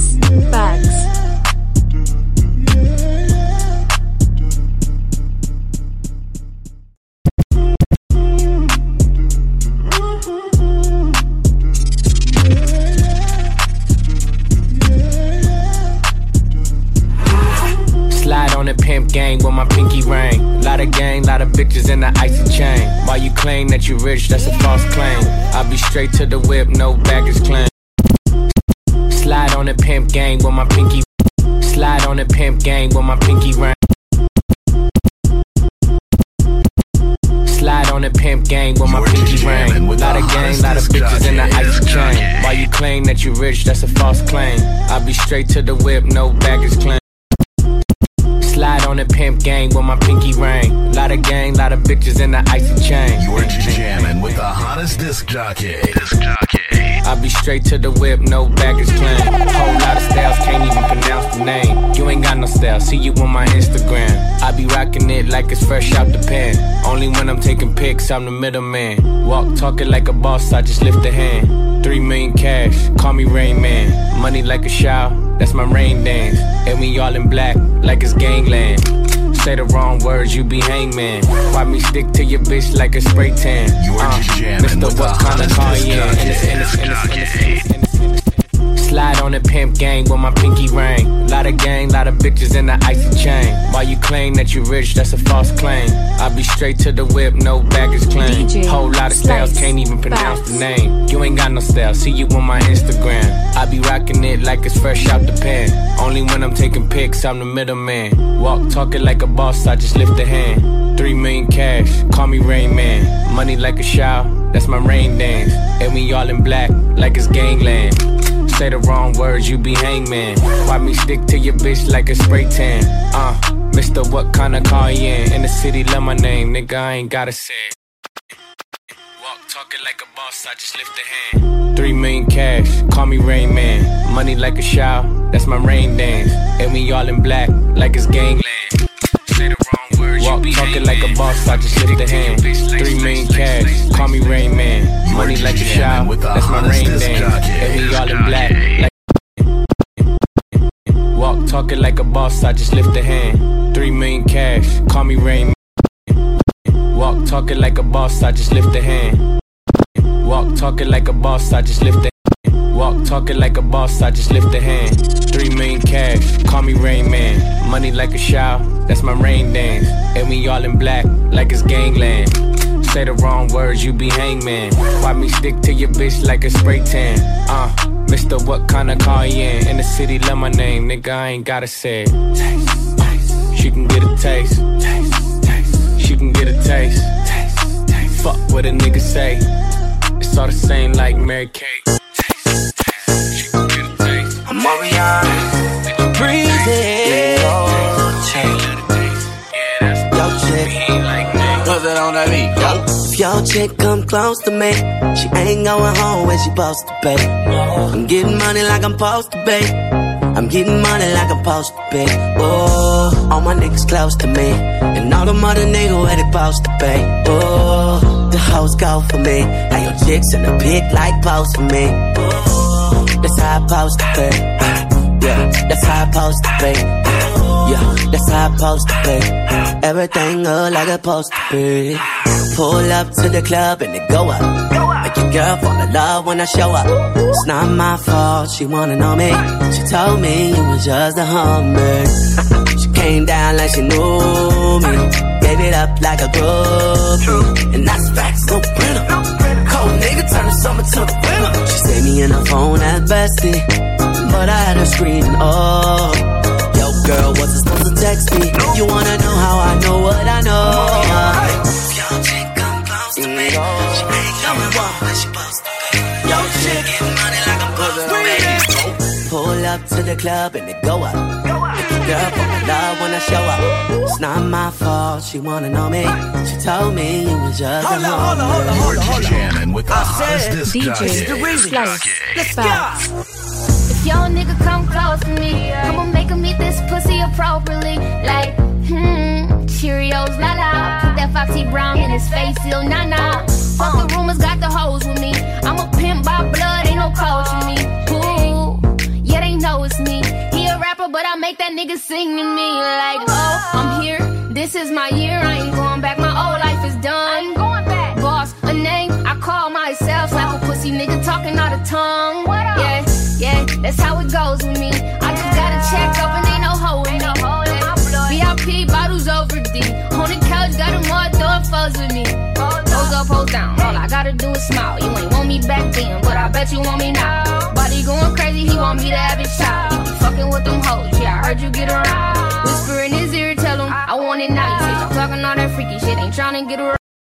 Bags. Pimp gang with my pinky ring. Lot of gang, lot of bitches in the icy chain. While you claim that you rich, that's a false claim. I'll be straight to the whip, no baggage claim. Slide on the pimp gang with my pinky. Slide on the pimp gang with my pinky ring. Slide on the pimp gang with my pinky ring. Lot of gang, lot of bitches in the icy chain. While you claim that you rich, that's a false claim. I'll be straight to the whip, no baggage claim. Slide on the pimp gang with my pinky ring. Lot of gang, lot of bitches in the icy chain. You're jamming with the hottest disc jockey. I'll be straight to the whip, no baggage claim. Whole lot of styles, can't even pronounce the name. You ain't got no style, see you on my Instagram. I be rocking it like it's fresh out the pen. Only when I'm taking pics, I'm the middleman. Walk talking like a boss, I just lift a hand. 3 million cash, call me Rain Man. Money like a shower, that's my rain dance. And we all in black, like it's gangland. Say the wrong words, you be hangman. Why me stick to your bitch like a spray tan? Mr. What kind of car you in? Slide on the pimp gang with my pinky ring. Lot of gang, lot of bitches in the icy chain. While you claim that you rich, that's a false claim. I'll be straight to the whip, no baggage claim. Whole lot of styles, can't even pronounce the name. You ain't got no style, see you on my Instagram. I be rocking it like it's fresh out the pen. Only when I'm taking pics, I'm the middleman. Walk talking like a boss, I just lift a hand. 3 million cash, call me Rain Man. Money like a shower, that's my rain dance. And we all in black, like it's gangland. Say the wrong words, you be hangman. Why me stick to your bitch like a spray tan? Mr. What kind of car you in the city, love my name, nigga, I ain't gotta say it. Walk talking like a boss, I just lift a hand. 3 million cash, call me Rain Man. Money like a shower, that's my rain dance. And we all in black, like it's gangland. Say the wrong words, walk talking like a boss, I just lift a hand. 3 million cash, call me Rain Man. Money like a shower, that's my rain dance. And we all in black, like walk talking like a boss, I just lift a hand. 3 million cash, call me Rain Man. Walk talking like a boss, I just lift a hand. Walk talking like a boss, I just lift a hand. Walk talking like a boss, I just lift a hand. 3 million cash, call me Rain Man. Money like a shower, that's my rain dance. And we all in black, like it's gangland. Say the wrong words, you be hangman. Why me stick to your bitch like a spray tan? Mr. What kind of car you in the city, love my name, nigga, I ain't gotta say it. She can get a taste. She can get a taste. Fuck what a nigga say. It's all the same like Mary Kate. She can get a taste. I'm Mariana, breezy. Yo, chick, put it on that beat, yo. If your chick come close to me, she ain't going home when she supposed to be. I'm getting money like I'm supposed to be. I'm getting money like I'm supposed to be. Oh, all my niggas close to me, and all the mother niggas where they supposed to be. Oh, the hoes go for me. Now your chicks in the pit like pose for me. Oh, that's how I supposed to be. Yeah, that's how I supposed to be. Yeah, that's how I supposed to be. Everything look like it's supposed to be. Pull up to the club and it go up. Make your girl fall in love when I show up. It's not my fault, she wanna know me. She told me you was just a hummer. She came down like she knew me. Gave it up like a groupie. And that's facts, no printer. Cold nigga turn the summer to the winter. She saved me in her phone at bestie, but I had her screaming, oh. Yo girl, what's it supposed to text me? You wanna know how I know what I know? If your chick come close to me, she ain't going wrong when she supposed to be. Yo chick, getting money like I'm supposed to be. Pull up to the club and it go up. Make your girl fall in love when I show up. It's not my fault, she wanna know me. She told me you was just a homie. You're jamming with the hottest disc jockey. Let's go. If your nigga come close to me, I'ma make him eat this pussy appropriately. Like, Cheerios, la la. Put that Foxy Brown in his face, little nah. Fuck the rumors, got the hoes with me. I'm a pimp by blood, ain't no coach in me. Ooh, yeah, they know it's make that nigga sing to me like, oh, I'm here, this is my year, I ain't going back, my old life is done. I ain't going back. Boss, a name, I call myself, slap a pussy nigga talking out of tongue. What up? Yeah, yeah, that's how it goes with me. I just got a check open, ain't no hole in me. VIP, bottles over D. On the couch, got them all throwing foes with me. Pose up, pose down, all I gotta do is smile. You ain't want me back then, but I bet you want me now. Body going crazy, he want me to have his child. You be fucking with them hoes, yeah, I heard you get around. Whisper in his ear, tell him I want it now. You say you talking all that freaky shit, ain't tryna get around.